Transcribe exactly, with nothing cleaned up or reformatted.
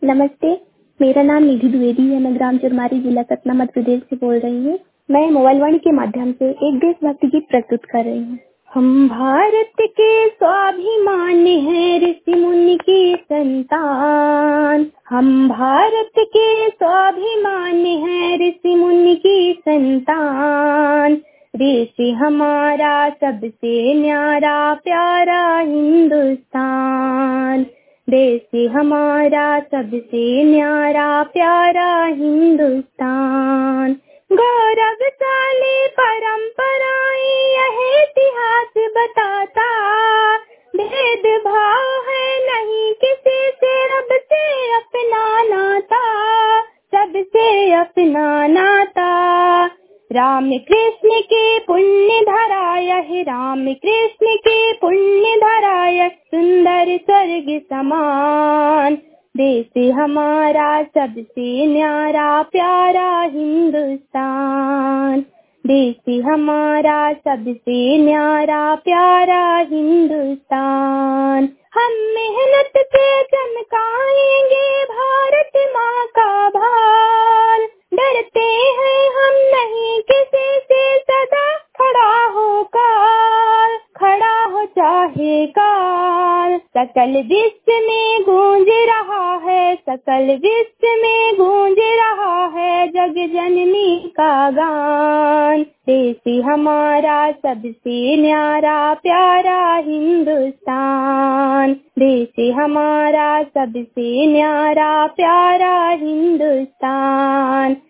नमस्ते, मेरा नाम निधि द्विवेदी है। मैं ग्राम चुरमारी, जिला सतना, मध्य प्रदेश से बोल रही हूँ। मैं मोबाइल वाणी के माध्यम से एक देशभक्ति गीत प्रस्तुत कर रही हूँ। हम भारत के स्वाभिमान हैं, ऋषि मुनि की संतान। हम भारत के स्वाभिमान हैं, ऋषि मुनि की संतान। देश हमारा सबसे न्यारा प्यारा हिंदुस्तान। देश हमारा सबसे न्यारा प्यारा हिंदुस्तान। गौरवशाली परंपराएं यह इतिहास बताता। भेदभाव है नहीं किसी से, रब से अपना नाता, सबसे अपना नाता। राम कृष्ण के पुण्य धरा यह, राम कृष्ण के पुण्य धरा यह, सुंदर स्वर्ग समान। देश हमारा सबसे न्यारा प्यारा हिंदुस्तान। देश हमारा सबसे न्यारा प्यारा हिंदुस्तान। हम मेहनत से चमकाएंगे भारत माँ का भार। डरते हैं हम नहीं किसी से, सदा खड़ा होकर, खड़ा हो चाहे काल। सकल विश्व में गूंज रहा है, सकल विश्व में गूंज रहा है जग जननी का गान। देश हमारा सबसे न्यारा प्यारा हिंदुस्तान। देश हमारा सबसे न्यारा प्यारा हिंदुस्तान।